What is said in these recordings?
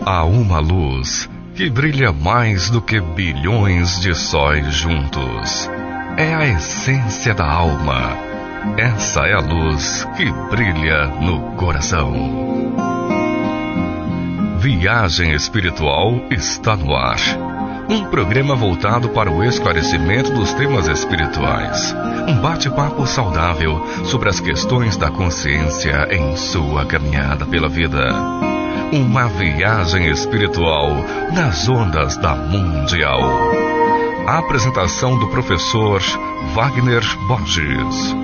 Há uma luz que brilha mais do que bilhões de sóis juntos. É a essência da alma. Essa é a luz que brilha no coração. Viagem Espiritual está no ar. Um programa voltado para o esclarecimento dos temas espirituais. Um bate-papo saudável sobre as questões da consciência em sua caminhada pela vida. Uma viagem espiritual nas ondas da Mundial. A apresentação do professor Wagner Borges.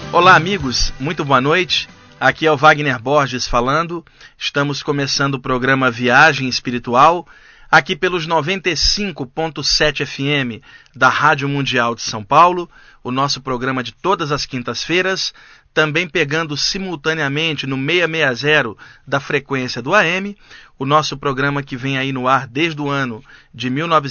Olá, amigos, muito boa noite. Aqui é o Wagner Borges falando. Estamos começando o programa Viagem Espiritual, aqui pelos 95.7 FM da Rádio Mundial de São Paulo, o nosso programa de todas as quintas-feiras, também pegando simultaneamente no 660 da frequência do AM, o nosso programa que vem aí no ar desde o ano de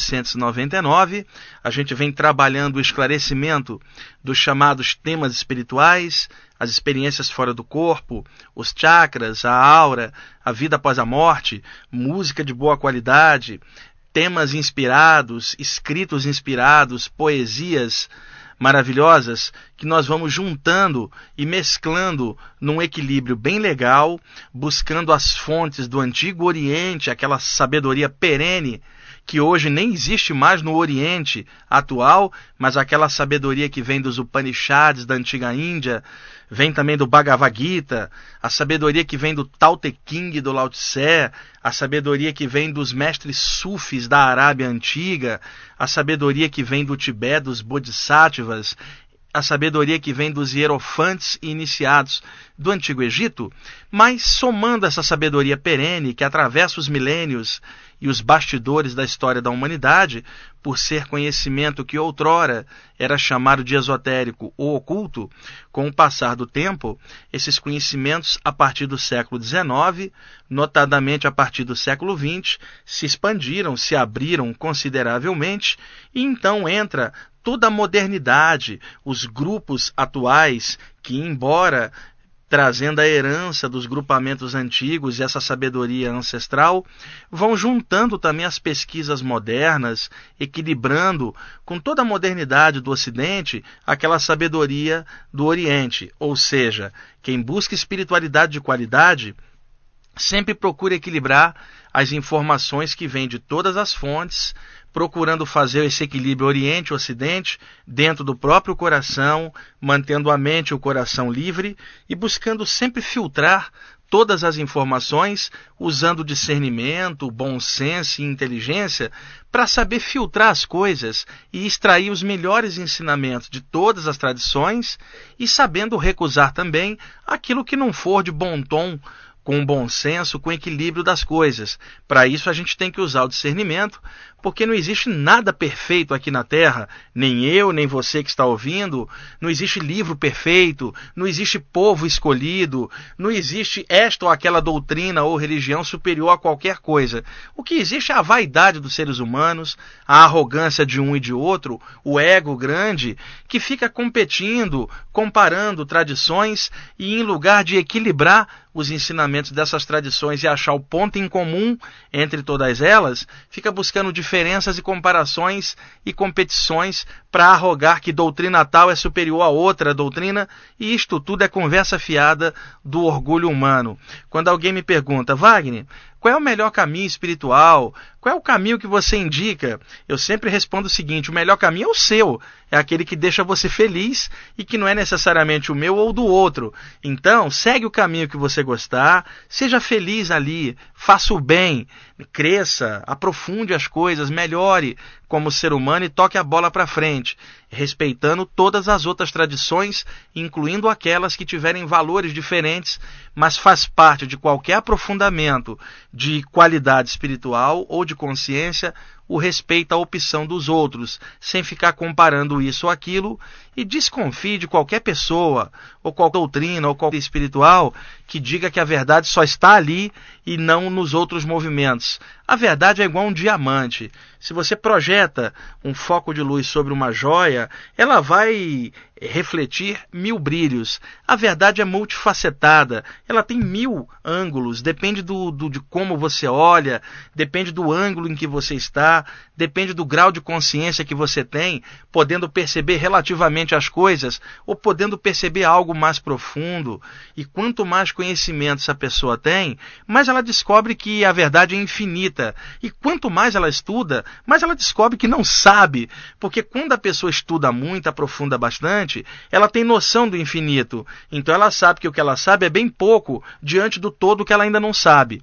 1999. A gente vem trabalhando o esclarecimento dos chamados temas espirituais, as experiências fora do corpo, os chakras, a aura, a vida após a morte, música de boa qualidade, temas inspirados, escritos inspirados, poesias maravilhosas que nós vamos juntando e mesclando num equilíbrio bem legal, buscando as fontes do Antigo Oriente, aquela sabedoria perene que hoje nem existe mais no Oriente atual, mas aquela sabedoria que vem dos Upanishads da antiga Índia, vem também do Bhagavad Gita, a sabedoria que vem do Tao Te Ching do Lao Tse, a sabedoria que vem dos mestres sufis da Arábia Antiga, a sabedoria que vem do Tibete, dos Bodhisattvas, a sabedoria que vem dos hierofantes e iniciados do Antigo Egito, mas somando essa sabedoria perene que atravessa os milênios e os bastidores da história da humanidade, por ser conhecimento que outrora era chamado de esotérico ou oculto, com o passar do tempo, esses conhecimentos a partir do século XIX, notadamente a partir do século XX, se expandiram, se abriram consideravelmente, e então entra toda a modernidade, os grupos atuais que, embora trazendo a herança dos grupamentos antigos e essa sabedoria ancestral, vão juntando também as pesquisas modernas, equilibrando com toda a modernidade do Ocidente aquela sabedoria do Oriente. Ou seja, quem busca espiritualidade de qualidade sempre procura equilibrar as informações que vêm de todas as fontes, procurando fazer esse equilíbrio Oriente-Ocidente dentro do próprio coração, mantendo a mente e o coração livre e buscando sempre filtrar todas as informações, usando discernimento, bom senso e inteligência para saber filtrar as coisas e extrair os melhores ensinamentos de todas as tradições e sabendo recusar também aquilo que não for de bom tom, com bom senso, com equilíbrio das coisas. Para isso a gente tem que usar o discernimento, porque não existe nada perfeito aqui na Terra, nem eu, nem você que está ouvindo, não existe livro perfeito, não existe povo escolhido, não existe esta ou aquela doutrina ou religião superior a qualquer coisa. O que existe é a vaidade dos seres humanos, a arrogância de um e de outro, o ego grande, que fica competindo, comparando tradições e em lugar de equilibrar os ensinamentos dessas tradições e achar o ponto em comum entre todas elas, fica buscando diferenças e comparações e competições para arrogar que doutrina tal é superior a outra doutrina, e isto tudo é conversa fiada do orgulho humano. Quando alguém me pergunta, Wagner, qual é o melhor caminho espiritual? Qual é o caminho que você indica? Eu sempre respondo o seguinte, o melhor caminho é o seu, é aquele que deixa você feliz e que não é necessariamente o meu ou do outro. Então, segue o caminho que você gostar, seja feliz ali, faça o bem, cresça, aprofunde as coisas, melhore como ser humano e toque a bola para frente, respeitando todas as outras tradições, incluindo aquelas que tiverem valores diferentes, mas faz parte de qualquer aprofundamento de qualidade espiritual ou de consciência o respeito à opção dos outros, sem ficar comparando isso ou aquilo, e desconfie de qualquer pessoa, ou qualquer doutrina, ou qualquer espiritual, que diga que a verdade só está ali e não nos outros movimentos. A verdade é igual um diamante. Se você projeta um foco de luz sobre uma joia, ela vai refletir 1000 brilhos. A verdade é multifacetada, ela tem 1000 ângulos, depende de como você olha, depende do ângulo em que você está, depende do grau de consciência que você tem, podendo perceber relativamente as coisas ou podendo perceber algo mais profundo. E quanto mais conhecimento essa pessoa tem, mais ela descobre que a verdade é infinita. E quanto mais ela estuda, mais ela descobre que não sabe, porque quando a pessoa estuda muito, aprofunda bastante, ela tem noção do infinito. Então ela sabe que o que ela sabe é bem pouco diante do todo que ela ainda não sabe.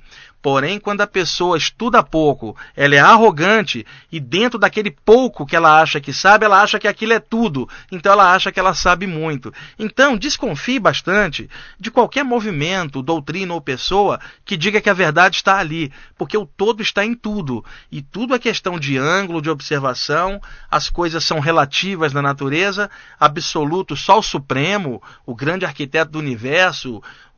Porém, quando a pessoa estuda pouco, ela é arrogante e dentro daquele pouco que ela acha que sabe, ela acha que aquilo é tudo. Então ela acha que ela sabe muito. Então, desconfie bastante de qualquer movimento, doutrina ou pessoa que diga que a verdade está ali, porque o todo está em tudo. E tudo é questão de ângulo, de observação, as coisas são relativas na natureza, absoluto, só o Supremo, o grande arquiteto do universo,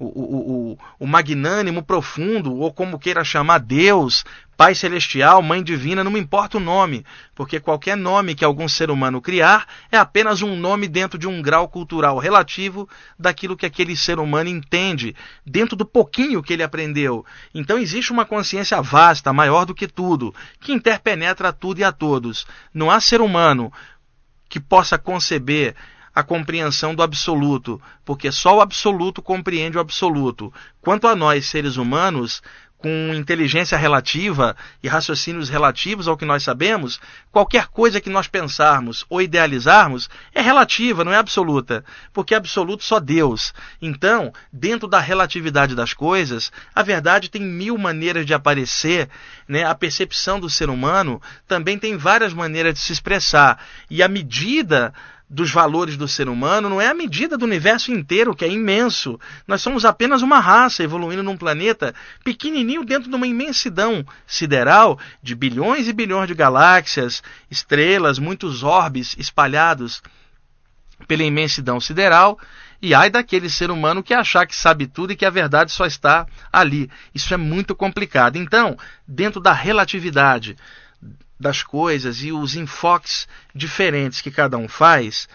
o magnânimo profundo, ou como queira chamar, Deus, Pai Celestial, Mãe Divina, não me importa o nome, porque qualquer nome que algum ser humano criar é apenas um nome dentro de um grau cultural relativo daquilo que aquele ser humano entende, dentro do pouquinho que ele aprendeu. Então existe uma consciência vasta, maior do que tudo, que interpenetra a tudo e a todos. Não há ser humano que possa conceber a compreensão do absoluto, porque só o absoluto compreende o absoluto. Quanto a nós, seres humanos, com inteligência relativa e raciocínios relativos ao que nós sabemos, qualquer coisa que nós pensarmos ou idealizarmos é relativa, não é absoluta, porque é absoluto só Deus. Então, dentro da relatividade das coisas, a verdade tem 1000 maneiras de aparecer, né? A percepção do ser humano também tem várias maneiras de se expressar, e a medida dos valores do ser humano não é a medida do universo inteiro, que é imenso. Nós somos apenas uma raça evoluindo num planeta pequenininho dentro de uma imensidão sideral de bilhões e bilhões de galáxias, estrelas, muitos orbes espalhados pela imensidão sideral. E ai daquele ser humano que achar que sabe tudo e que a verdade só está ali. Isso é muito complicado. Então, dentro da relatividade das coisas e os enfoques diferentes que cada um faz,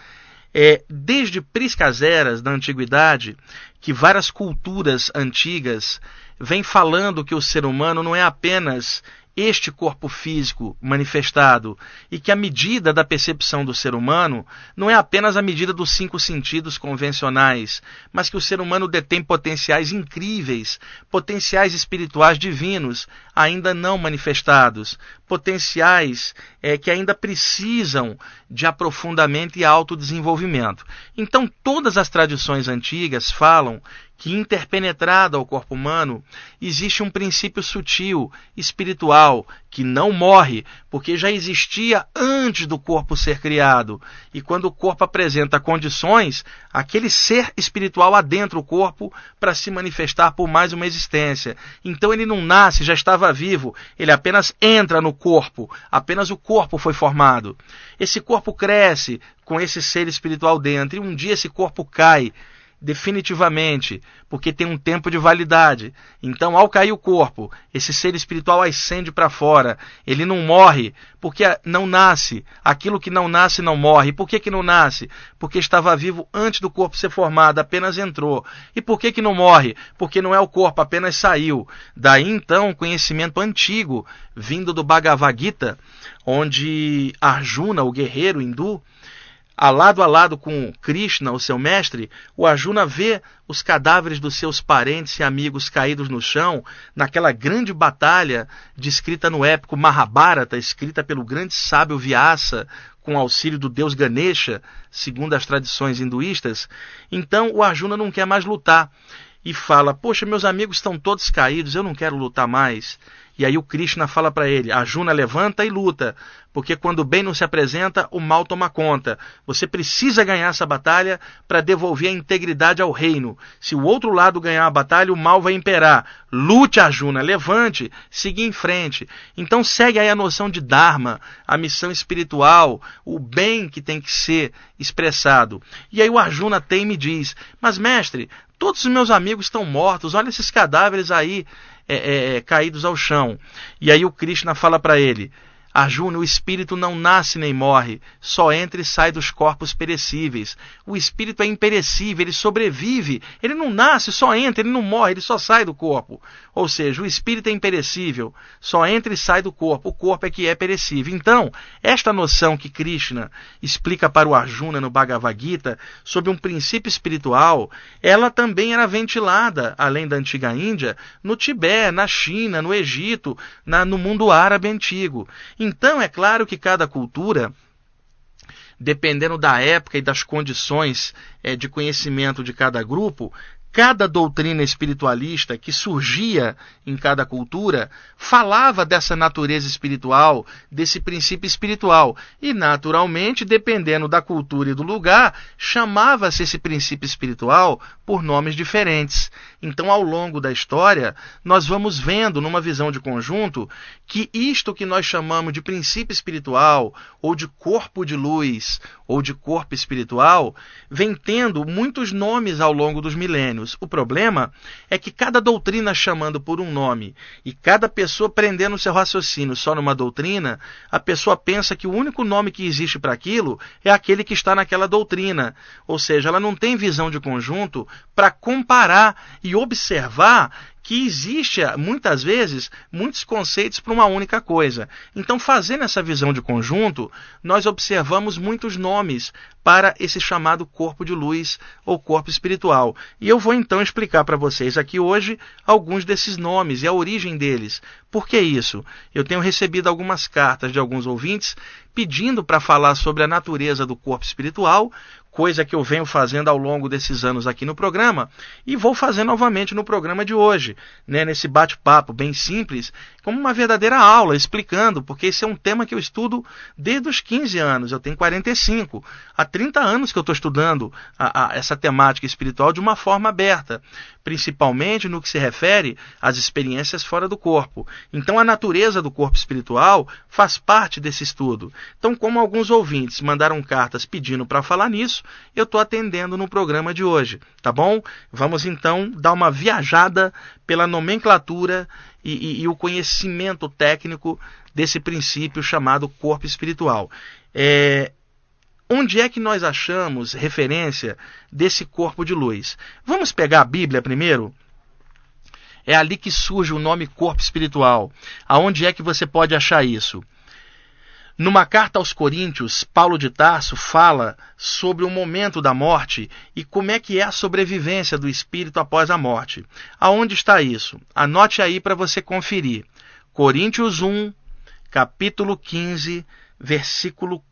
desde priscas eras da antiguidade, que várias culturas antigas vêm falando que o ser humano não é apenas este corpo físico manifestado, e que a medida da percepção do ser humano não é apenas a medida dos 5 sentidos convencionais, mas que o ser humano detém potenciais incríveis, potenciais espirituais divinos ainda não manifestados, potenciais que ainda precisam de aprofundamento e autodesenvolvimento. Então todas as tradições antigas falam que interpenetrado ao corpo humano existe um princípio sutil, espiritual, que não morre, porque já existia antes do corpo ser criado. E quando o corpo apresenta condições, aquele ser espiritual adentra o corpo para se manifestar por mais uma existência. Então ele não nasce, já estava vivo, ele apenas entra no corpo, apenas o corpo foi formado. Esse corpo cresce com esse ser espiritual dentro, e um dia esse corpo cai definitivamente, porque tem um tempo de validade. Então, ao cair o corpo, esse ser espiritual ascende para fora. Ele não morre, porque não nasce. Aquilo que não nasce não morre. Por que não nasce? Porque estava vivo antes do corpo ser formado, apenas entrou. E por que não morre? Porque não é o corpo, apenas saiu. Daí, então, um conhecimento antigo, vindo do Bhagavad Gita, onde Arjuna, o guerreiro hindu, a lado com Krishna, o seu mestre, o Arjuna vê os cadáveres dos seus parentes e amigos caídos no chão, naquela grande batalha descrita no épico Mahabharata, escrita pelo grande sábio Vyasa, com auxílio do deus Ganesha, segundo as tradições hinduístas. Então o Arjuna não quer mais lutar e fala: poxa, meus amigos estão todos caídos, eu não quero lutar mais. E aí o Krishna fala para ele: Arjuna, levanta e luta, porque quando o bem não se apresenta, o mal toma conta. Você precisa ganhar essa batalha para devolver a integridade ao reino. Se o outro lado ganhar a batalha, o mal vai imperar. Lute, Arjuna, levante, siga em frente. Então segue aí a noção de Dharma, a missão espiritual, o bem que tem que ser expressado. E aí o Arjuna teima e diz: mas mestre, todos os meus amigos estão mortos, olha esses cadáveres aí caídos ao chão. E aí o Krishna fala para ele: Arjuna, o espírito não nasce nem morre, só entra e sai dos corpos perecíveis. O espírito é imperecível, ele sobrevive, ele não nasce, só entra, ele não morre, ele só sai do corpo. Ou seja, o espírito é imperecível, só entra e sai do corpo, o corpo é que é perecível. Então, esta noção que Krishna explica para o Arjuna no Bhagavad Gita sobre um princípio espiritual, ela também era ventilada, além da antiga Índia, no Tibete, na China, no Egito, no mundo árabe antigo. Então, é claro que cada cultura, dependendo da época e das condições de conhecimento de cada grupo, cada doutrina espiritualista que surgia em cada cultura falava dessa natureza espiritual, desse princípio espiritual. E, naturalmente, dependendo da cultura e do lugar, chamava-se esse princípio espiritual por nomes diferentes. Então, ao longo da história, nós vamos vendo, numa visão de conjunto, que isto que nós chamamos de princípio espiritual, ou de corpo de luz, ou de corpo espiritual, vem tendo muitos nomes ao longo dos milênios. O problema é que cada doutrina chamando por um nome e cada pessoa prendendo seu raciocínio só numa doutrina, a pessoa pensa que o único nome que existe para aquilo é aquele que está naquela doutrina. Ou seja, ela não tem visão de conjunto para comparar e observar que existe, muitas vezes, muitos conceitos para uma única coisa. Então, fazendo essa visão de conjunto, nós observamos muitos nomes para esse chamado corpo de luz ou corpo espiritual. E eu vou então explicar para vocês aqui hoje alguns desses nomes e a origem deles. Por que isso? Eu tenho recebido algumas cartas de alguns ouvintes pedindo para falar sobre a natureza do corpo espiritual, coisa que eu venho fazendo ao longo desses anos aqui no programa, e vou fazer novamente no programa de hoje, né, nesse bate-papo bem simples, como uma verdadeira aula, explicando, porque esse é um tema que eu estudo desde os 15 anos, eu tenho 45, há 30 anos que eu estou estudando essa temática espiritual de uma forma aberta, principalmente no que se refere às experiências fora do corpo. Então a natureza do corpo espiritual faz parte desse estudo. Então, como alguns ouvintes mandaram cartas pedindo para falar nisso, eu estou atendendo no programa de hoje, tá bom? Vamos então dar uma viajada pela nomenclatura e o conhecimento técnico desse princípio chamado corpo espiritual. Onde é que nós achamos referência desse corpo de luz? Vamos pegar a Bíblia primeiro? É ali que surge o nome corpo espiritual. Aonde é que você pode achar isso? Numa carta aos Coríntios, Paulo de Tarso fala sobre o momento da morte e como é que é a sobrevivência do espírito após a morte. Aonde está isso? Anote aí para você conferir. Coríntios 1, capítulo 15, versículo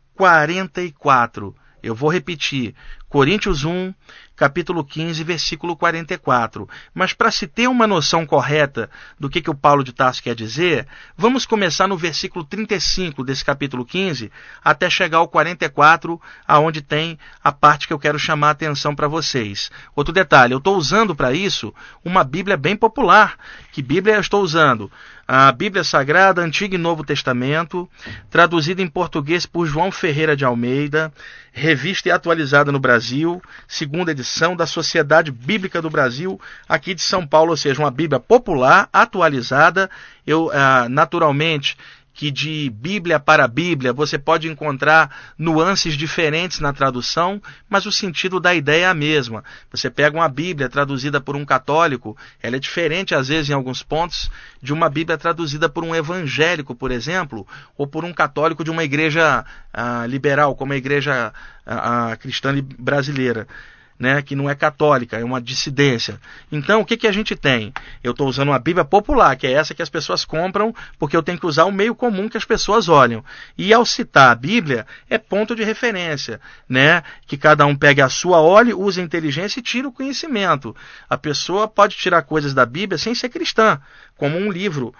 44. Eu vou repetir. Coríntios 1, capítulo 15, versículo 44. Mas para se ter uma noção correta do que o Paulo de Tarso quer dizer, vamos começar no versículo 35 desse capítulo 15, até chegar ao 44, aonde tem a parte que eu quero chamar a atenção para vocês. Outro detalhe, eu estou usando para isso uma Bíblia bem popular. Que Bíblia eu estou usando? A Bíblia Sagrada, Antigo e Novo Testamento, traduzida em português por João Ferreira de Almeida, revista e atualizada no Brasil, segunda edição da Sociedade Bíblica do Brasil, aqui de São Paulo, ou seja, uma Bíblia popular, atualizada. Eu, naturalmente, que de Bíblia para Bíblia você pode encontrar nuances diferentes na tradução, mas o sentido da ideia é a mesma. Você pega uma Bíblia traduzida por um católico, ela é diferente às vezes em alguns pontos de uma Bíblia traduzida por um evangélico, por exemplo, ou por um católico de uma igreja liberal, como a igreja cristã brasileira, né, que não é católica, é uma dissidência. Então, o que a gente tem? Eu estou usando uma Bíblia popular, que é essa que as pessoas compram, porque eu tenho que usar o meio comum que as pessoas olham. E ao citar a Bíblia, é ponto de referência, né? Que cada um pegue a sua, olhe, use a inteligência e tire o conhecimento. A pessoa pode tirar coisas da Bíblia sem ser cristã, como um livro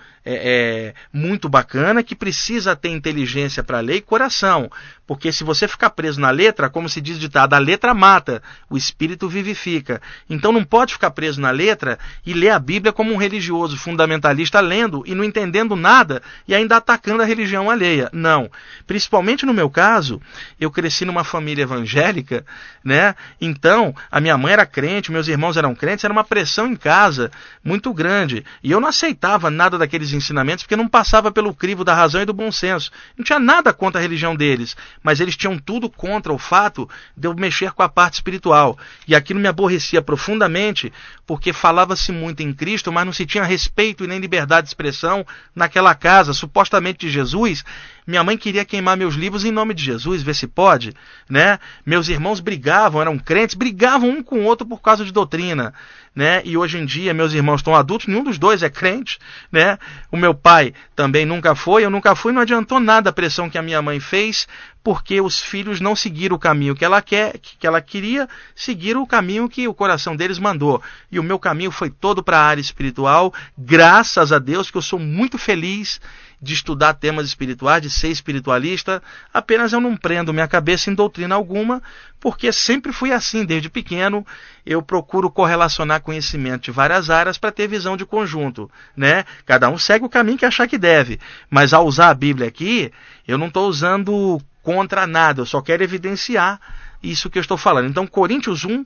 muito bacana, que precisa ter inteligência para ler e coração. Porque se você ficar preso na letra, como se diz ditado, a letra mata, o espírito vivifica. Então não pode ficar preso na letra e ler a Bíblia como um religioso fundamentalista lendo e não entendendo nada e ainda atacando a religião alheia. Não. Principalmente no meu caso, eu cresci numa família evangélica, né? Então, a minha mãe era crente, meus irmãos eram crentes, era uma pressão em casa muito grande. E eu não aceitava nada daqueles ensinamentos porque não passava pelo crivo da razão e do bom senso. Não tinha nada contra a religião deles, mas eles tinham tudo contra o fato de eu mexer com a parte espiritual. E aquilo me aborrecia profundamente, porque falava-se muito em Cristo, mas não se tinha respeito e nem liberdade de expressão naquela casa, supostamente de Jesus, Minha mãe queria queimar meus livros em nome de Jesus, vê se pode, né? Meus irmãos brigavam, eram crentes, brigavam um com o outro por causa de doutrina, né? E hoje em dia meus irmãos estão adultos, nenhum dos dois é crente, né? O meu pai também nunca foi, eu nunca fui, não adiantou nada a pressão que a minha mãe fez, porque os filhos não seguiram o caminho que ela queria, seguiram o caminho que o coração deles mandou. E o meu caminho foi todo para a área espiritual, graças a Deus, que eu sou muito feliz de estudar temas espirituais, de ser espiritualista, apenas eu não prendo minha cabeça em doutrina alguma, porque sempre fui assim, desde pequeno. Eu procuro correlacionar conhecimento de várias áreas para ter visão de conjunto, né? Cada um segue o caminho que achar que deve, mas ao usar a Bíblia aqui, eu não estou usando contra nada, eu só quero evidenciar isso que eu estou falando. Então, Coríntios 1,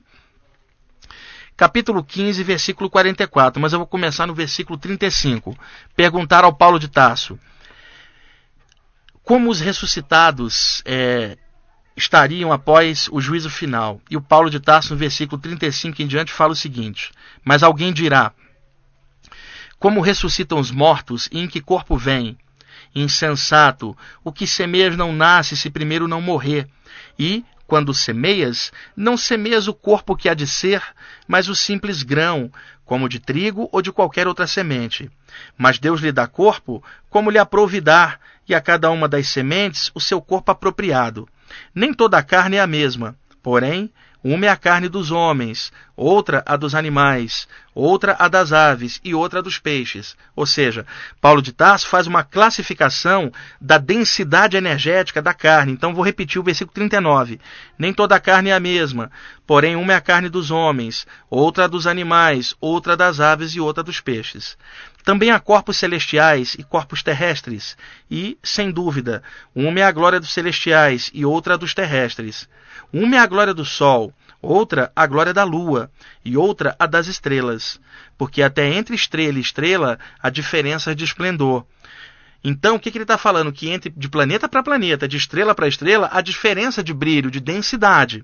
capítulo 15, versículo 44, mas eu vou começar no versículo 35. Perguntaram ao Paulo de Tarso como os ressuscitados estariam após o juízo final. E o Paulo de Tarso, no versículo 35 em diante, fala o seguinte: mas alguém dirá, como ressuscitam os mortos e em que corpo vêm? Insensato, o que semeias não nasce se primeiro não morrer. E, quando semeias, não semeias o corpo que há de ser, mas o simples grão, como de trigo ou de qualquer outra semente. Mas Deus lhe dá corpo, como lhe aprouve dar, e a cada uma das sementes o seu corpo apropriado. Nem toda a carne é a mesma, porém, uma é a carne dos homens, outra a dos animais, outra a das aves e outra a dos peixes. Ou seja, Paulo de Tarso faz uma classificação da densidade energética da carne. Então vou repetir o versículo 39. Nem toda a carne é a mesma, porém uma é a carne dos homens, outra a dos animais, outra das aves e outra dos peixes. Também há corpos celestiais e corpos terrestres, e, sem dúvida, uma é a glória dos celestiais e outra a dos terrestres. Uma é a glória do sol, outra a glória da lua, e outra a das estrelas, porque até entre estrela e estrela há diferenças de esplendor. Então, o que ele está falando? Que de planeta para planeta, de estrela para estrela, há diferença de brilho, de densidade.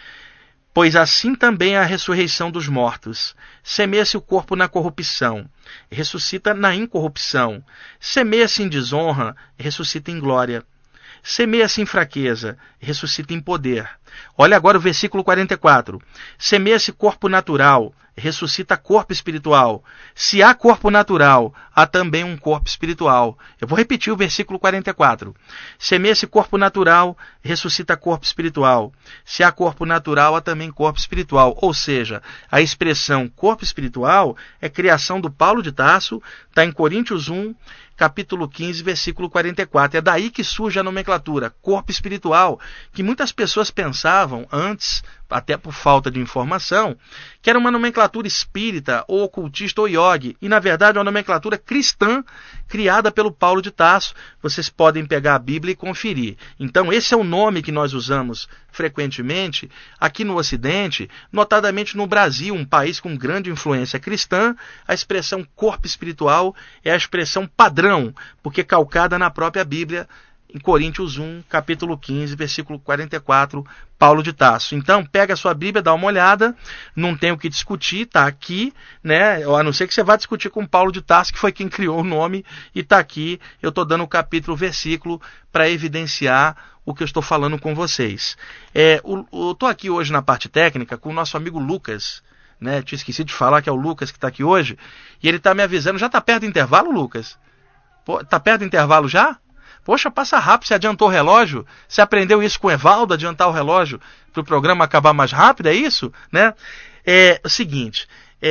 Pois assim também é a ressurreição dos mortos. Semeia-se o corpo na corrupção, ressuscita na incorrupção. Semeia-se em desonra, ressuscita em glória. Semeia-se em fraqueza, ressuscita em poder. Olha agora o versículo 44. Semeia-se corpo natural, ressuscita corpo espiritual. Se há corpo natural, há também um corpo espiritual. Eu vou repetir o versículo 44. Semeia-se corpo natural, ressuscita corpo espiritual. Se há corpo natural, há também corpo espiritual. Ou seja, a expressão corpo espiritual é criação do Paulo de Tarso, está em Coríntios 1, capítulo 15, versículo 44. É daí que surge a nomenclatura, corpo espiritual, que muitas pessoas pensavam antes, até por falta de informação, que era uma nomenclatura espírita, ou ocultista, ou iogue. E, na verdade, é uma nomenclatura cristã, criada pelo Paulo de Tarso. Vocês podem pegar a Bíblia e conferir. Então, esse é o nome que nós usamos frequentemente aqui no Ocidente, notadamente no Brasil, um país com grande influência cristã. A expressão corpo espiritual é a expressão padrão, porque calcada na própria Bíblia, em Coríntios 1, capítulo 15, versículo 44, Paulo de Tarso. Então, pega a sua Bíblia, dá uma olhada, não tem o que discutir, está aqui, né? A não ser que você vá discutir com Paulo de Tarso, que foi quem criou o nome, e está aqui, eu estou dando o capítulo, o versículo, para evidenciar o que eu estou falando com vocês. Eu estou aqui hoje na parte técnica com o nosso amigo Lucas, né? Tinha esquecido de falar que é o Lucas que está aqui hoje, e ele está me avisando, já está perto do intervalo, Lucas? Está perto do intervalo já? Poxa, passa rápido, você adiantou o relógio? Você aprendeu isso com o Evaldo, adiantar o relógio para o programa acabar mais rápido, é isso? Né? É o seguinte,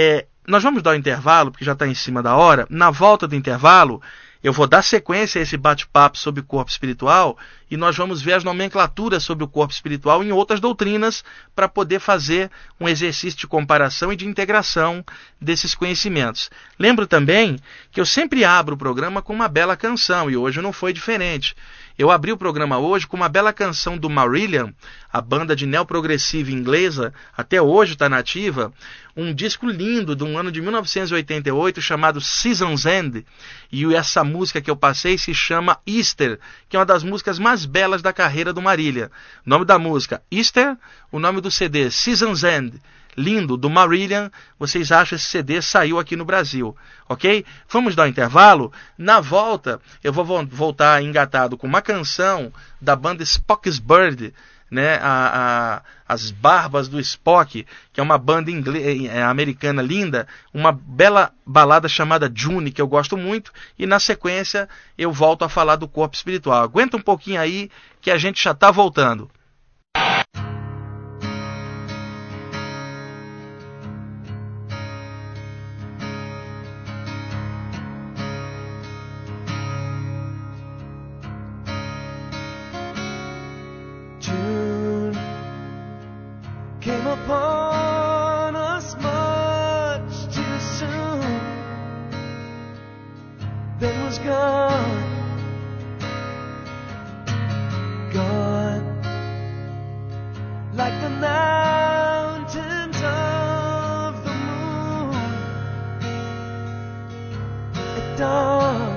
nós vamos dar o intervalo, porque já está em cima da hora. Na volta do intervalo, eu vou dar sequência a esse bate-papo sobre o corpo espiritual e nós vamos ver as nomenclaturas sobre o corpo espiritual em outras doutrinas para poder fazer um exercício de comparação e de integração desses conhecimentos. Lembro também que eu sempre abro o programa com uma bela canção e hoje não foi diferente. Eu abri o programa hoje com uma bela canção do Marillion, a banda de neoprogressiva inglesa, até hoje está nativa, um disco lindo de um ano de 1988 chamado Season's End, e essa música que eu passei se chama Easter, que é uma das músicas mais belas da carreira do Marillion. O nome da música Easter, o nome do CD Season's End. lindo do Marillion. Vocês acham esse CD saiu aqui no Brasil, ok? Vamos dar um intervalo. Na volta eu vou voltar engatado com uma canção da banda Spock's Bird, né? As Barbas do Spock, que é uma banda americana linda, uma bela balada chamada June, que eu gosto muito, e na sequência eu volto a falar do corpo espiritual. Aguenta um pouquinho aí que a gente já está voltando. Came upon us much too soon, then was gone, like the mountains of the moon at dawn.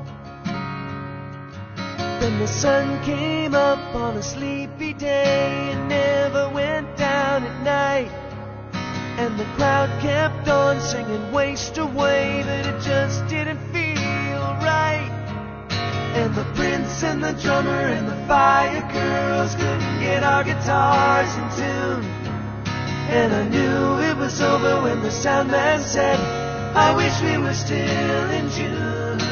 Then the sun came up on a sleepy day and never went down at night. And the crowd kept on singing "Waste Away," but it just didn't feel right. And the prince and the drummer and the fire girls couldn't get our guitars in tune. And I knew it was over when the sound man said, "I wish we were still in June."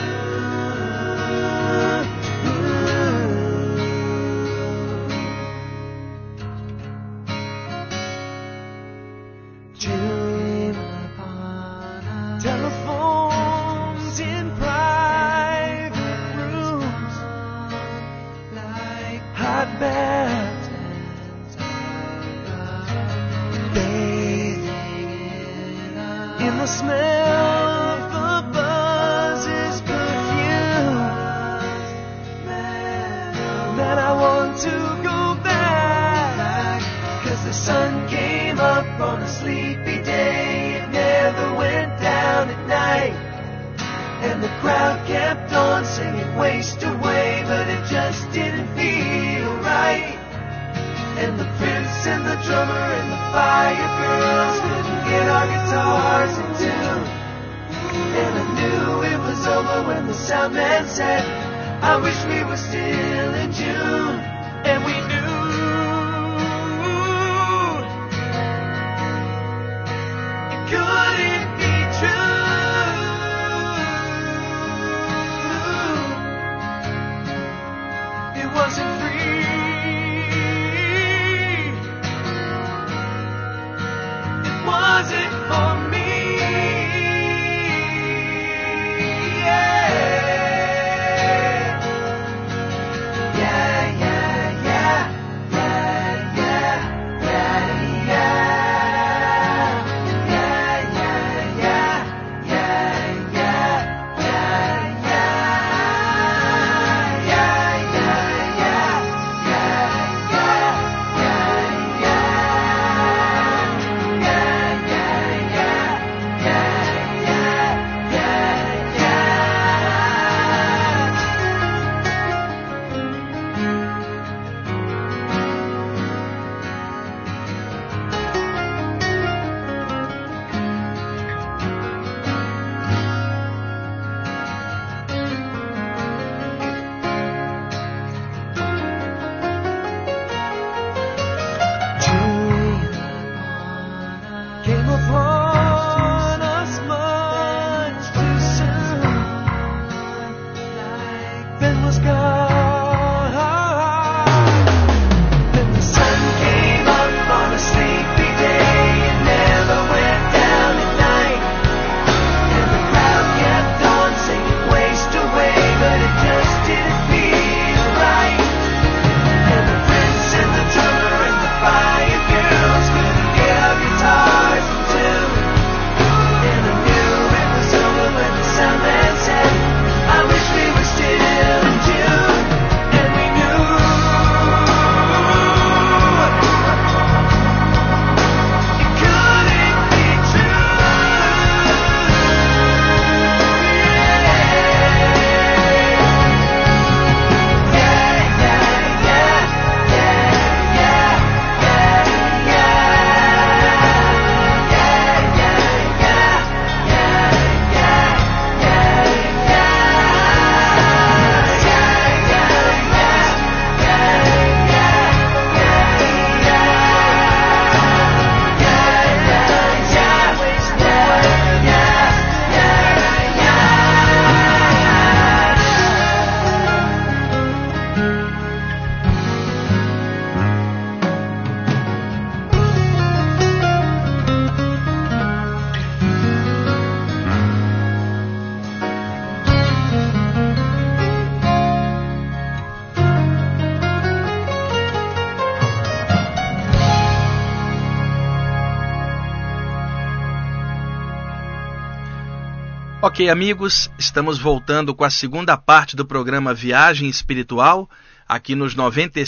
Telephones in private rooms, like hot baths, bathing in the smell of the buzz's perfume. Man, I want to go back, 'cause the sun came up on a sleepy day. It never went down at night. And the crowd kept on singing "Waste Away," but it just didn't feel right. And the prince and the drummer and the fire girls couldn't get our guitars in tune. And I knew it was over when the sound man said, "I wish we were still in June." And we knew it couldn't be true. It wasn't free. It wasn't for me. Yeah. Yeah, yeah, yeah. Yeah, yeah, yeah, yeah. Yeah, yeah, yeah. Yeah, yeah, yeah, yeah. Yeah, yeah, yeah. Yeah, yeah, yeah, yeah. Yeah, yeah, yeah. Yeah, yeah, yeah, yeah. Came upon us much too soon, then was gone. Then the sun came up on a sleepy day and never went down at night. And the crowd kept on singing "Waste Away," but it just didn't feel right. And the prince and the drummer and the fire girls couldn't get our guitars in tune. Ok, amigos, estamos voltando com a segunda parte do programa Viagem Espiritual, aqui nos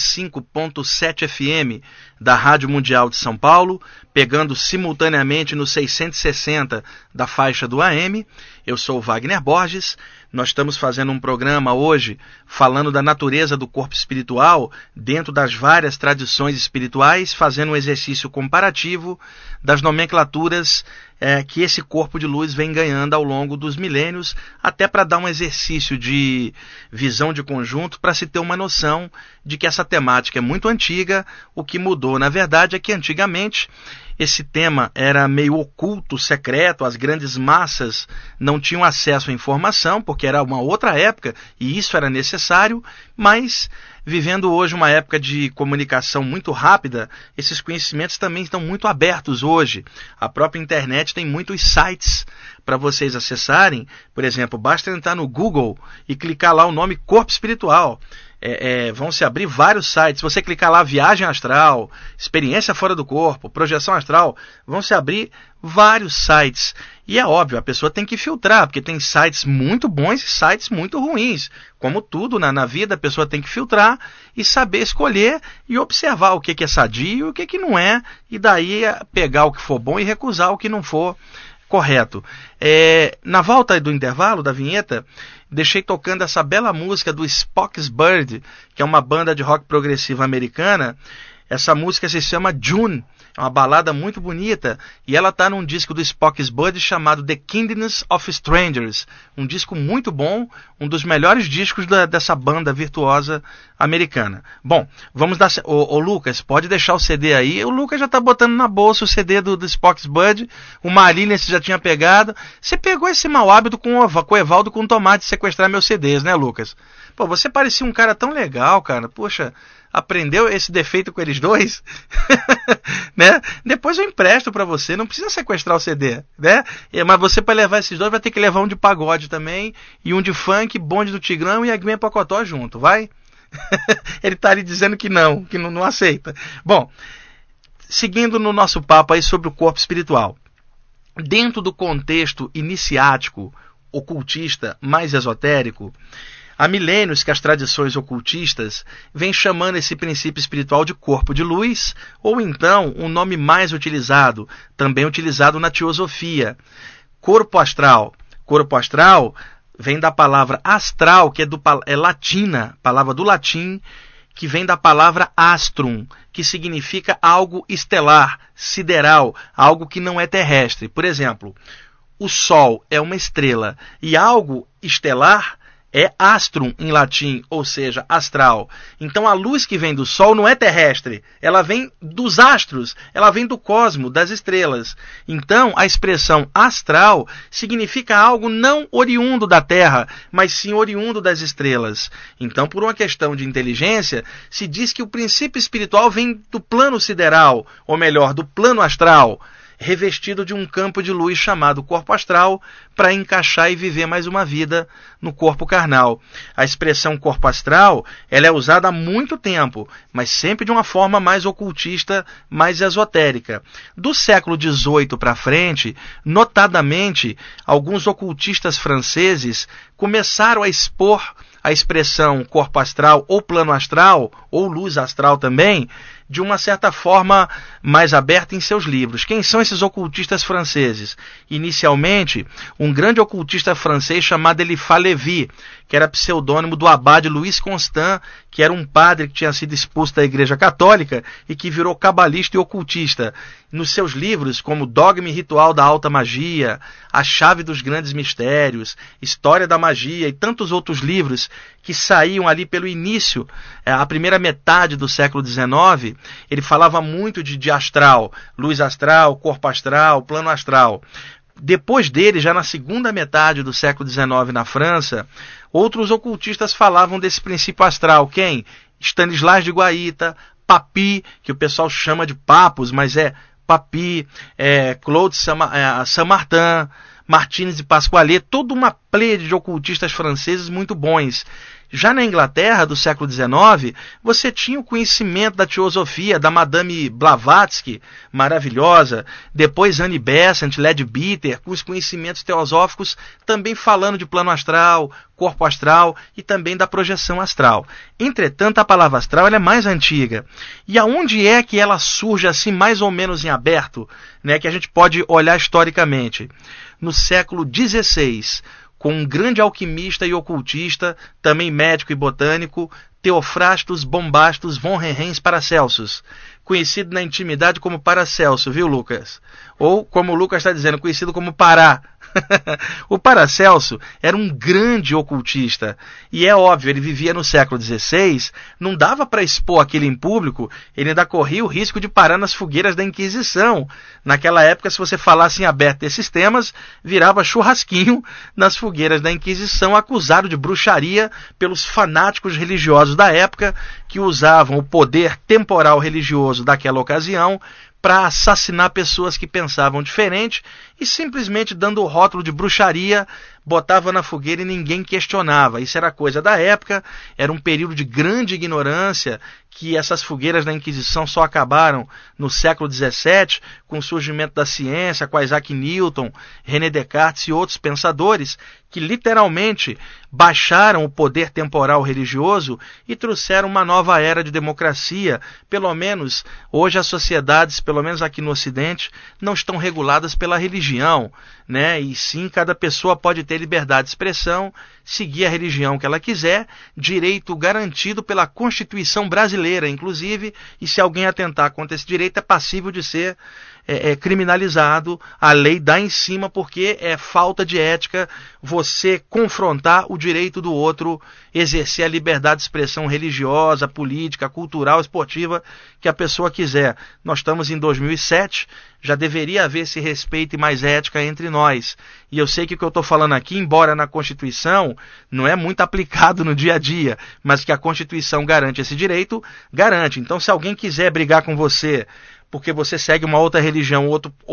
95.7 FM da Rádio Mundial de São Paulo, pegando simultaneamente no 660 da faixa do AM. Eu sou o Wagner Borges. Nós estamos fazendo um programa hoje falando da natureza do corpo espiritual dentro das várias tradições espirituais, fazendo um exercício comparativo das nomenclaturas que esse corpo de luz vem ganhando ao longo dos milênios, até para dar um exercício de visão de conjunto, para se ter uma noção de que essa temática é muito antiga. O que mudou, na verdade, é que antigamente esse tema era meio oculto, secreto, as grandes massas não tinham acesso à informação, porque era uma outra época e isso era necessário, mas vivendo hoje uma época de comunicação muito rápida, esses conhecimentos também estão muito abertos hoje. A própria internet tem muitos sites para vocês acessarem. Por exemplo, basta entrar no Google e clicar lá o nome Corpo Espiritual. Vão se abrir vários sites. Se você clicar lá Viagem Astral, Experiência Fora do Corpo, Projeção Astral, vão se abrir vários sites. E é óbvio, a pessoa tem que filtrar, porque tem sites muito bons e sites muito ruins. Como tudo na vida, a pessoa tem que filtrar e saber escolher e observar o que é sadio e o que não é, e daí pegar o que for bom e recusar o que não for correto. Na volta do intervalo, da vinheta, deixei tocando essa bela música do Spock's Bird, que é uma banda de rock progressivo americana. Essa música se chama June, é uma balada muito bonita, e ela está num disco do Spock's Bird chamado The Kindness of Strangers, um disco muito bom, um dos melhores discos dessa banda virtuosa americana. Bom, vamos dar... Ô Lucas, pode deixar o CD aí. O Lucas já está botando na bolsa o CD do Spock's Bird, o Marília você já tinha pegado. Você pegou esse mau hábito com o Evaldo com o Tomate de sequestrar meus CDs, né, Lucas? Pô, você parecia um cara tão legal, cara. Poxa, aprendeu esse defeito com eles dois? Né? Depois eu empresto para você, não precisa sequestrar o CD, né? Mas você, para levar esses dois, vai ter que levar um de pagode também, e um de funk, Bonde do Tigrão e Aguinha Pocotó junto, vai? Ele tá ali dizendo que não aceita. Bom, seguindo no nosso papo aí sobre o corpo espiritual. Dentro do contexto iniciático, ocultista, mais esotérico, há milênios que as tradições ocultistas vêm chamando esse princípio espiritual de corpo de luz, ou então um nome mais utilizado, também utilizado na teosofia, corpo astral. Corpo astral vem da palavra astral, que é latina, palavra do latim, que vem da palavra astrum, que significa algo estelar, sideral, algo que não é terrestre. Por exemplo, o Sol é uma estrela e algo estelar é astrum em latim, ou seja, astral. Então a luz que vem do Sol não é terrestre, ela vem dos astros, ela vem do cosmos, das estrelas. Então a expressão astral significa algo não oriundo da Terra, mas sim oriundo das estrelas. Então, por uma questão de inteligência, se diz que o princípio espiritual vem do plano sideral, ou melhor, do plano astral, revestido de um campo de luz chamado corpo astral, para encaixar e viver mais uma vida no corpo carnal. A expressão corpo astral, ela é usada há muito tempo, mas sempre de uma forma mais ocultista, mais esotérica. Do século XVIII para frente, notadamente, alguns ocultistas franceses começaram a expor a expressão corpo astral ou plano astral, ou luz astral também, de uma certa forma mais aberta em seus livros. Quem são esses ocultistas franceses? Inicialmente, um grande ocultista francês chamado Eliphas Lévy, que era pseudônimo do abade Louis Constant, que era um padre que tinha sido expulso da Igreja Católica e que virou cabalista e ocultista. Nos seus livros, como Dogma e Ritual da Alta Magia, A Chave dos Grandes Mistérios, História da Magia e tantos outros livros que saíam ali pelo início, a primeira metade do século XIX, ele falava muito de astral, luz astral, corpo astral, plano astral. Depois dele, já na segunda metade do século XIX na França, outros ocultistas falavam desse princípio astral. Quem? Stanislas de Guaita, Papy, que o pessoal chama de Papos, mas é Papy, Claude Saint-Martin, Martins de Pasquale, toda uma pleia de ocultistas franceses muito bons, Já na Inglaterra do século XIX, você tinha o conhecimento da teosofia da Madame Blavatsky, maravilhosa, depois Annie Besant, Leadbeater, com os conhecimentos teosóficos também falando de plano astral, corpo astral e também da projeção astral. Entretanto, a palavra astral ela é mais antiga. E aonde é que ela surge assim mais ou menos em aberto, né, que a gente pode olhar historicamente? No século XVI, com um grande alquimista e ocultista, também médico e botânico, Theophrastus Bombastus von Rehens Paracelsus, conhecido na intimidade como Paracelso, viu, Lucas? Ou, como o Lucas está dizendo, conhecido como Pará. O Paracelso era um grande ocultista, e é óbvio, ele vivia no século XVI, não dava para expor aquilo em público, ele ainda corria o risco de parar nas fogueiras da Inquisição. Naquela época, se você falasse em aberto desses temas, virava churrasquinho nas fogueiras da Inquisição, acusado de bruxaria pelos fanáticos religiosos da época, que usavam o poder temporal religioso daquela ocasião para assassinar pessoas que pensavam diferente e simplesmente dando o rótulo de bruxaria, botava na fogueira e ninguém questionava. Isso era coisa da época, era um período de grande ignorância, que essas fogueiras da Inquisição só acabaram no século XVII, com o surgimento da ciência, com Isaac Newton, René Descartes e outros pensadores, que literalmente baixaram o poder temporal religioso e trouxeram uma nova era de democracia. Pelo menos hoje as sociedades, pelo menos aqui no Ocidente, não estão reguladas pela religião, né? E sim, cada pessoa pode ter liberdade de expressão, seguir a religião que ela quiser, direito garantido pela Constituição brasileira, inclusive, e se alguém atentar contra esse direito é passível de ser criminalizado. A lei dá em cima, porque é falta de ética você confrontar o direito do outro, exercer a liberdade de expressão religiosa, política, cultural, esportiva que a pessoa quiser. Nós estamos em 2007, já deveria haver esse respeito e mais ética entre nós. E eu sei que o que eu estou falando aqui, embora na Constituição, não é muito aplicado no dia a dia, mas que a Constituição garante esse direito, garante. Então, se alguém quiser brigar com você porque você segue uma outra religião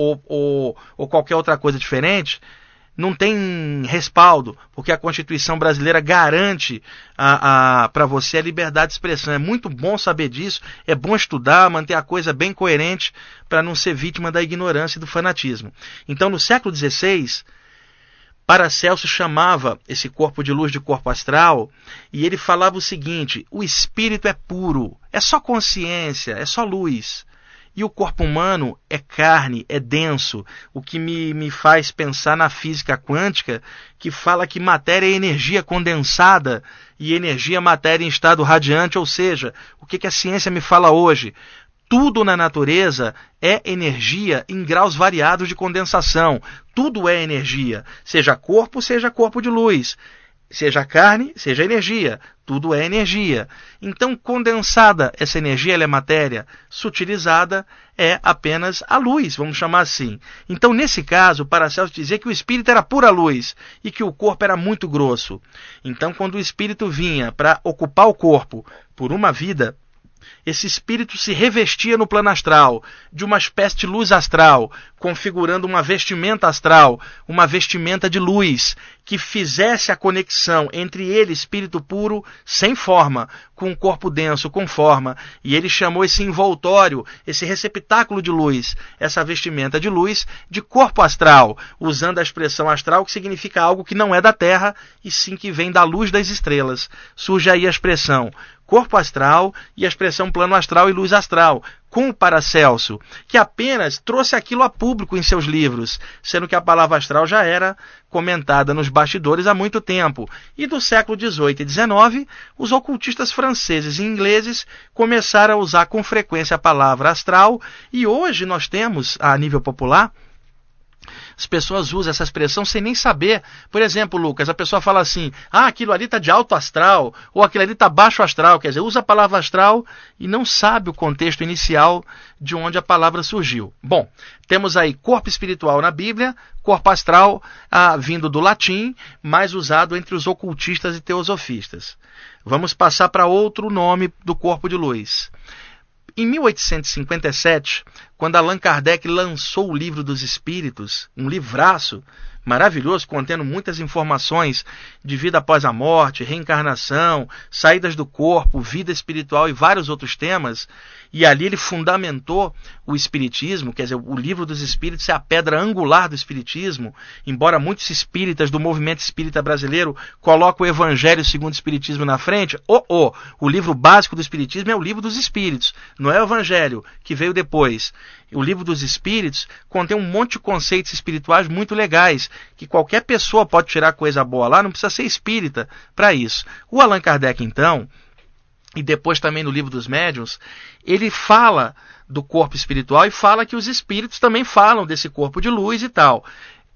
ou qualquer outra coisa diferente, não tem respaldo, porque a Constituição brasileira garante para você a liberdade de expressão. É muito bom saber disso, é bom estudar, manter a coisa bem coerente para não ser vítima da ignorância e do fanatismo. Então, no século XVI, Paracelso chamava esse corpo de luz de corpo astral, e ele falava o seguinte: o espírito é puro, é só consciência, é só luz. E o corpo humano é carne, é denso, o que me faz pensar na física quântica, que fala que matéria é energia condensada e energia é matéria em estado radiante, ou seja, o que a ciência me fala hoje? Tudo na natureza é energia em graus variados de condensação. Tudo é energia, seja corpo de luz. Seja carne, seja energia. Tudo é energia. Então, condensada, essa energia ela é matéria. Sutilizada é apenas a luz, vamos chamar assim. Então, nesse caso, Paracelso dizia que o espírito era pura luz e que o corpo era muito grosso. Então, quando o espírito vinha para ocupar o corpo por uma vida, esse espírito se revestia no plano astral de uma espécie de luz astral, configurando uma vestimenta astral, uma vestimenta de luz, que fizesse a conexão entre ele, espírito puro, sem forma, com o corpo denso, com forma. E ele chamou esse envoltório, esse receptáculo de luz, essa vestimenta de luz, de corpo astral, usando a expressão astral, que significa algo que não é da Terra, e sim que vem da luz das estrelas. Surge aí a expressão corpo astral e a expressão plano astral e luz astral, com o Paracelso, que apenas trouxe aquilo a público em seus livros, sendo que a palavra astral já era comentada nos bastidores há muito tempo. E do século XVIII e XIX, os ocultistas franceses e ingleses começaram a usar com frequência a palavra astral, e hoje nós temos, a nível popular, as pessoas usam essa expressão sem nem saber. Por exemplo, Lucas, a pessoa fala assim: aquilo ali está de alto astral, ou aquilo ali está baixo astral. Quer dizer, usa a palavra astral e não sabe o contexto inicial de onde a palavra surgiu. Bom, temos aí corpo espiritual na Bíblia, corpo astral vindo do latim, mais usado entre os ocultistas e teosofistas. Vamos passar para outro nome do corpo de luz. Em 1857, quando Allan Kardec lançou o Livro dos Espíritos, um livraço maravilhoso, contendo muitas informações de vida após a morte, reencarnação, saídas do corpo, vida espiritual e vários outros temas, e ali ele fundamentou o Espiritismo, quer dizer, o Livro dos Espíritos é a pedra angular do Espiritismo, embora muitos espíritas do movimento espírita brasileiro coloquem o Evangelho segundo o Espiritismo na frente, o livro básico do Espiritismo é o Livro dos Espíritos, não é o Evangelho, que veio depois. O Livro dos Espíritos contém um monte de conceitos espirituais muito legais, que qualquer pessoa pode tirar coisa boa lá, não precisa ser espírita para isso. O Allan Kardec, então, e depois também no Livro dos Médiuns, ele fala do corpo espiritual e fala que os espíritos também falam desse corpo de luz e tal.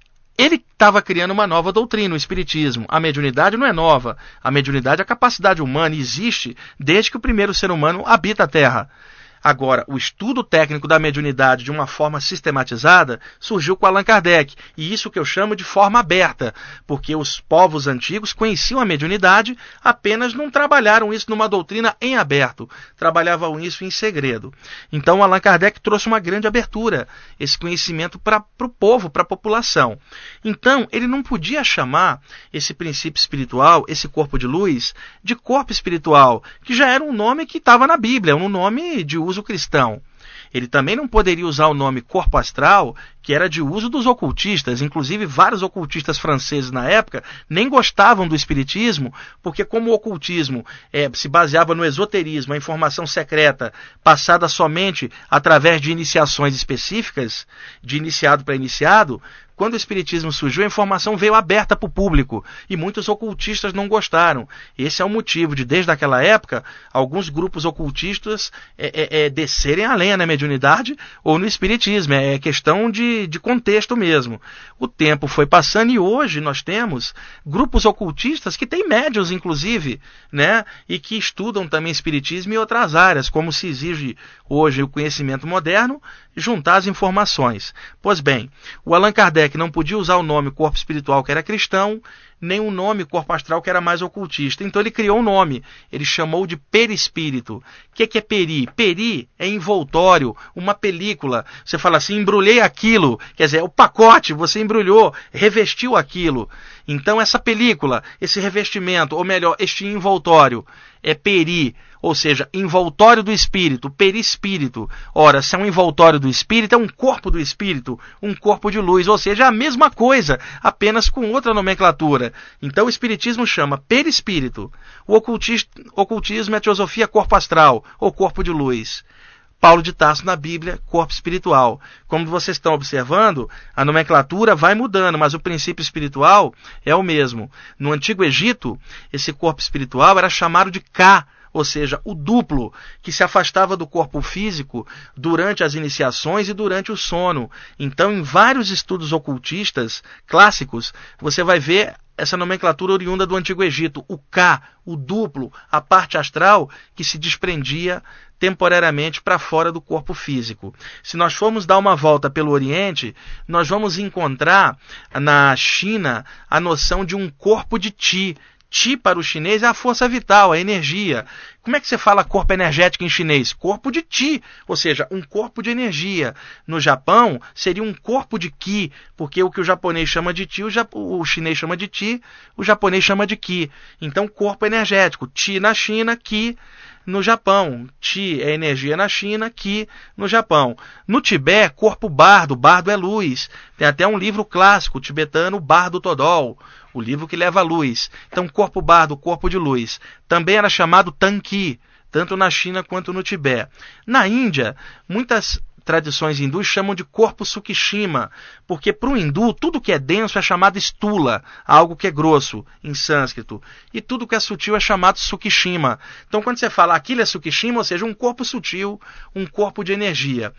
Ele estava criando uma nova doutrina, o Espiritismo. A mediunidade não é nova. A mediunidade é a capacidade humana e existe desde que o primeiro ser humano habita a Terra. Agora, o estudo técnico da mediunidade de uma forma sistematizada surgiu com Allan Kardec, e isso que eu chamo de forma aberta, porque os povos antigos conheciam a mediunidade, apenas não trabalharam isso numa doutrina em aberto, trabalhavam isso em segredo. Então Allan Kardec trouxe uma grande abertura, esse conhecimento para o povo, para a população. Então, ele não podia chamar esse princípio espiritual, esse corpo de luz, de corpo espiritual, que já era um nome que estava na Bíblia, um nome de uso cristão. Ele também não poderia usar o nome corpo astral, que era de uso dos ocultistas. Inclusive, vários ocultistas franceses na época nem gostavam do espiritismo, porque como o ocultismo se baseava no esoterismo, a informação secreta passada somente através de iniciações específicas, de iniciado para iniciado, quando o espiritismo surgiu, a informação veio aberta para o público e muitos ocultistas não gostaram. Esse é o motivo de, desde aquela época, alguns grupos ocultistas descerem a lenha na mediunidade ou no espiritismo. É questão de contexto mesmo. O tempo foi passando e hoje nós temos grupos ocultistas que têm médiuns, inclusive, né, e que estudam também espiritismo e outras áreas, como se exige hoje o conhecimento moderno, juntar as informações. Pois bem, o Allan Kardec não podia usar o nome corpo espiritual, que era cristão, nem o nome corpo astral, que era mais ocultista. Então ele criou um nome, ele chamou de perispírito. O que é peri? Peri é envoltório, uma película. Você fala assim, embrulhei aquilo, quer dizer, o pacote, você embrulhou, revestiu aquilo. Então essa película, esse revestimento, ou melhor, este envoltório, é peri, ou seja, envoltório do espírito, perispírito. Ora, se é um envoltório do espírito, é um corpo do espírito, um corpo de luz, ou seja, é a mesma coisa, apenas com outra nomenclatura. Então o espiritismo chama perispírito. O ocultismo é a teosofia corpo astral, ou corpo de luz. Paulo de Tarso na Bíblia, corpo espiritual. Como vocês estão observando, a nomenclatura vai mudando, mas o princípio espiritual é o mesmo. No Antigo Egito, esse corpo espiritual era chamado de Ka, ou seja, o duplo, que se afastava do corpo físico durante as iniciações e durante o sono. Então, em vários estudos ocultistas clássicos, você vai ver essa nomenclatura oriunda do Antigo Egito, o Ka, o duplo, a parte astral que se desprendia temporariamente para fora do corpo físico. Se nós formos dar uma volta pelo Oriente, nós vamos encontrar na China a noção de um corpo de Qi. Qi para o chinês é a força vital, a energia. Como é que você fala corpo energético em chinês? Corpo de Qi, ou seja, um corpo de energia. No Japão, seria um corpo de Qi, porque o que o japonês chama de Qi, o chinês chama de Qi, o japonês chama de Qi. Então, corpo energético. Qi na China, Qi no Japão. Qi é energia na China, Qi no Japão. No Tibete, corpo bardo. Bardo é luz. Tem até um livro clássico tibetano, Bardo Todol, o livro que leva a luz. Então, corpo bardo, corpo de luz. Também era chamado Tanqi, tanto na China quanto no Tibete. Na Índia, muitas tradições hindus chamam de corpo Sukshima, porque para o hindu tudo que é denso é chamado stula, algo que é grosso, em sânscrito, e tudo que é sutil é chamado Sukshima. Então quando você fala aquilo é Sukshima, ou seja, um corpo sutil, um corpo de energia.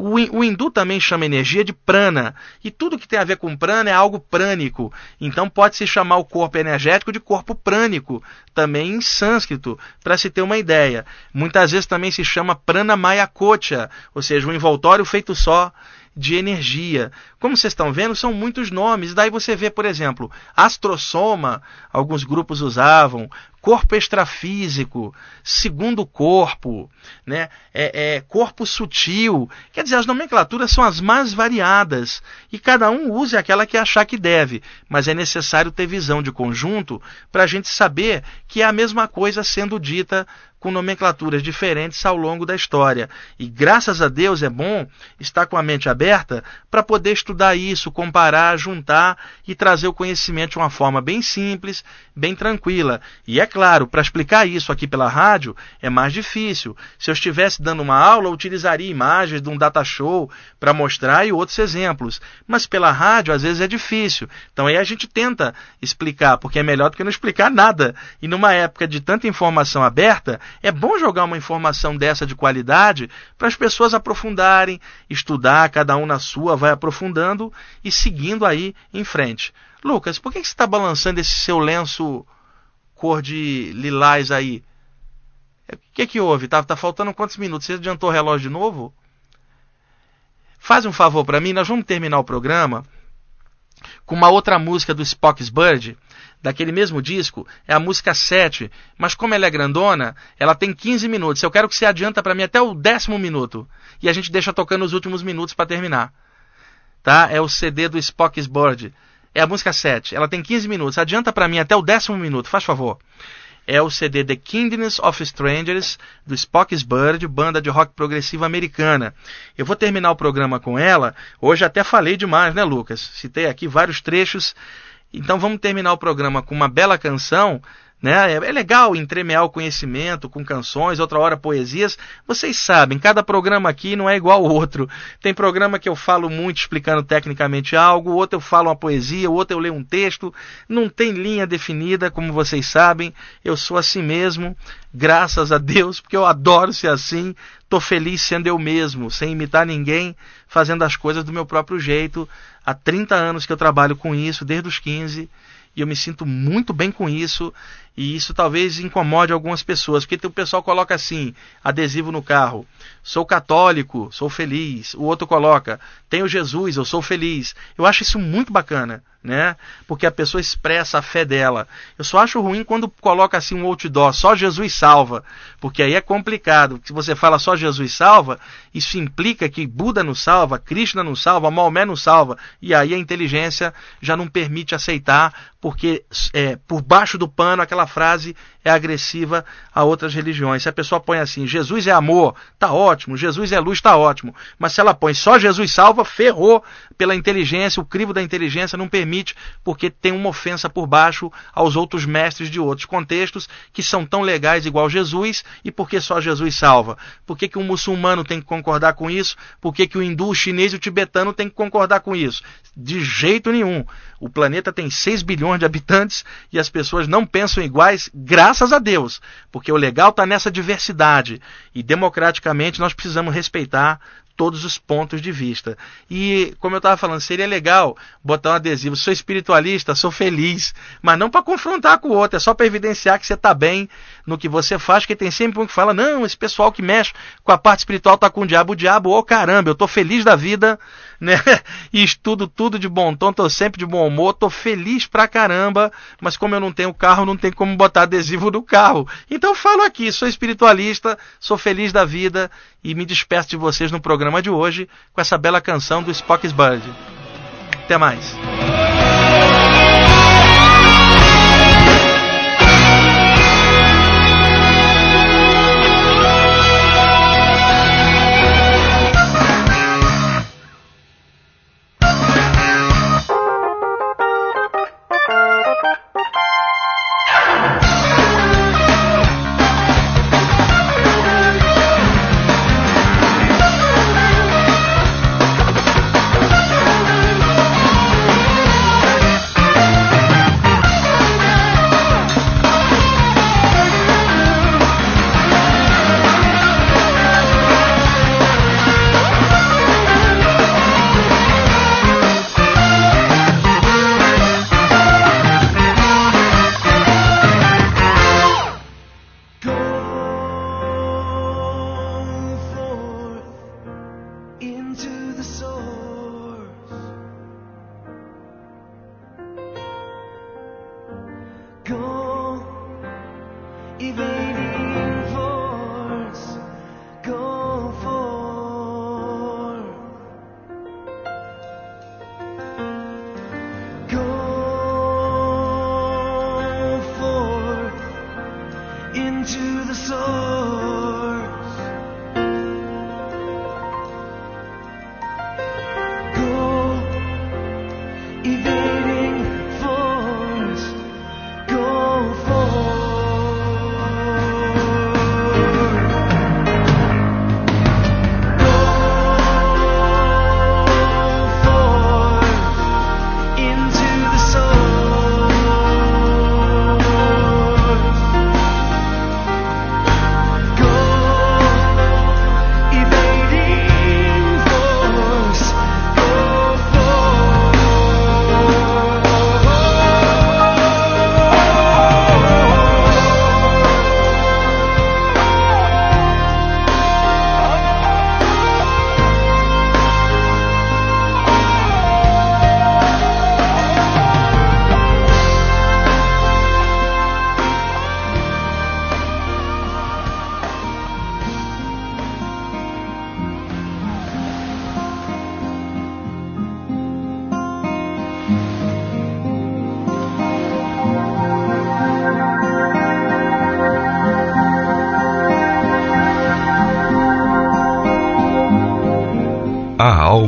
O hindu também chama energia de prana, e tudo que tem a ver com prana é algo prânico. Então pode-se chamar o corpo energético de corpo prânico, também em sânscrito, para se ter uma ideia. Muitas vezes também se chama prana maya kocha, ou seja, um envoltório feito só de energia. Como vocês estão vendo, são muitos nomes. Daí você vê, por exemplo, astrosoma, alguns grupos usavam, corpo extrafísico, segundo corpo, né? Corpo sutil. Quer dizer, as nomenclaturas são as mais variadas e cada um use aquela que achar que deve, mas é necessário ter visão de conjunto para a gente saber que é a mesma coisa sendo dita com nomenclaturas diferentes ao longo da história. E graças a Deus é bom estar com a mente aberta para poder estudar isso, comparar, juntar e trazer o conhecimento de uma forma bem simples, bem tranquila. E é claro, para explicar isso aqui pela rádio é mais difícil. Se eu estivesse dando uma aula, eu utilizaria imagens de um data show para mostrar e outros exemplos. Mas pela rádio às vezes é difícil. Então aí a gente tenta explicar, porque é melhor do que não explicar nada. E numa época de tanta informação aberta, é bom jogar uma informação dessa de qualidade para as pessoas aprofundarem, estudar, cada um na sua, vai aprofundando e seguindo aí em frente. Lucas, por que você está balançando esse seu lenço cor de lilás aí? O que houve? Tá faltando quantos minutos? Você adiantou o relógio de novo? Faz um favor para mim, nós vamos terminar o programa com uma outra música do Spock's Bird, daquele mesmo disco, é a música 7, mas como ela é grandona, ela tem 15 minutos. Eu quero que você adianta para mim até o 10º minuto, e a gente deixa tocando os últimos minutos para terminar. Tá? É o CD do Spock's Bird, é a música 7, ela tem 15 minutos, adianta para mim até o 10º minuto, faz favor. É o CD The Kindness of Strangers, do Spock's Bird, banda de rock progressivo americana. Eu vou terminar o programa com ela. Hoje até falei demais, né, Lucas? Citei aqui vários trechos. Então vamos terminar o programa com uma bela canção, né? É legal entremear o conhecimento com canções, outra hora poesias. Vocês sabem, cada programa aqui não é igual ao outro. Tem programa que eu falo muito explicando tecnicamente algo, outro eu falo uma poesia, outro eu leio um texto. Não tem linha definida, como vocês sabem. Eu sou assim mesmo, graças a Deus, porque eu adoro ser assim. Estou feliz sendo eu mesmo, sem imitar ninguém, fazendo as coisas do meu próprio jeito. Há 30 anos que eu trabalho com isso, desde os 15, e eu me sinto muito bem com isso, e isso talvez incomode algumas pessoas, porque o pessoal coloca assim, adesivo no carro: sou católico, sou feliz. O outro coloca: tenho Jesus, eu sou feliz. Eu acho isso muito bacana, né? Porque a pessoa expressa a fé dela. Eu só acho ruim quando coloca assim um outdoor: só Jesus salva, porque aí é complicado. Se você fala só Jesus salva, isso implica que Buda não salva, Krishna não salva, Maomé não salva, e aí a inteligência já não permite aceitar, porque por baixo do pano aquela frase é agressiva a outras religiões. Se a pessoa põe assim: Jesus é amor, tá ótimo, Jesus é luz, tá ótimo, mas se ela põe só Jesus salva, ferrou pela inteligência, o crivo da inteligência não permite, porque tem uma ofensa por baixo aos outros mestres de outros contextos que são tão legais igual Jesus. E por que só Jesus salva? Por que um muçulmano tem que concordar com isso? Por que o hindu, o chinês e o tibetano tem que concordar com isso? De jeito nenhum. O planeta tem 6 bilhões de habitantes e as pessoas não pensam iguais, graças a Deus, porque o legal está nessa diversidade, e democraticamente nós precisamos respeitar todos os pontos de vista. E, como eu estava falando, seria legal botar um adesivo: sou espiritualista, sou feliz, mas não para confrontar com o outro, é só para evidenciar que você está bem no que você faz, porque tem sempre um que fala: não, esse pessoal que mexe com a parte espiritual está com o diabo, ô caramba, eu estou feliz da vida, né? E estudo tudo de bom tom, estou sempre de bom humor, estou feliz pra caramba, mas como eu não tenho carro, não tem como botar adesivo no carro. Então eu falo aqui: sou espiritualista, sou feliz da vida, e me despeço de vocês no programa de hoje com essa bela canção do Spock's Bird. Até mais.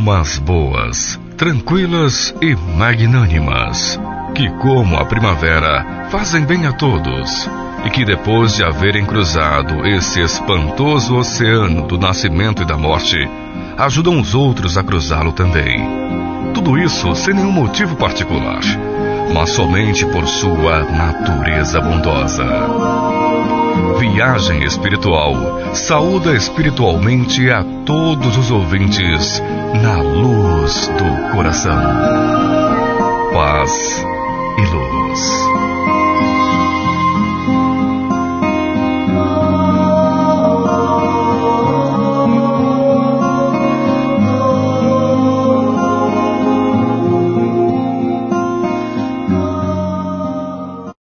almas boas, tranquilas e magnânimas, que, como a primavera, fazem bem a todos, e que, depois de haverem cruzado esse espantoso oceano do nascimento e da morte, ajudam os outros a cruzá-lo também. Tudo isso sem nenhum motivo particular, mas somente por sua natureza bondosa. Viagem Espiritual saúda espiritualmente a todos os ouvintes na luz do coração. Paz e luz.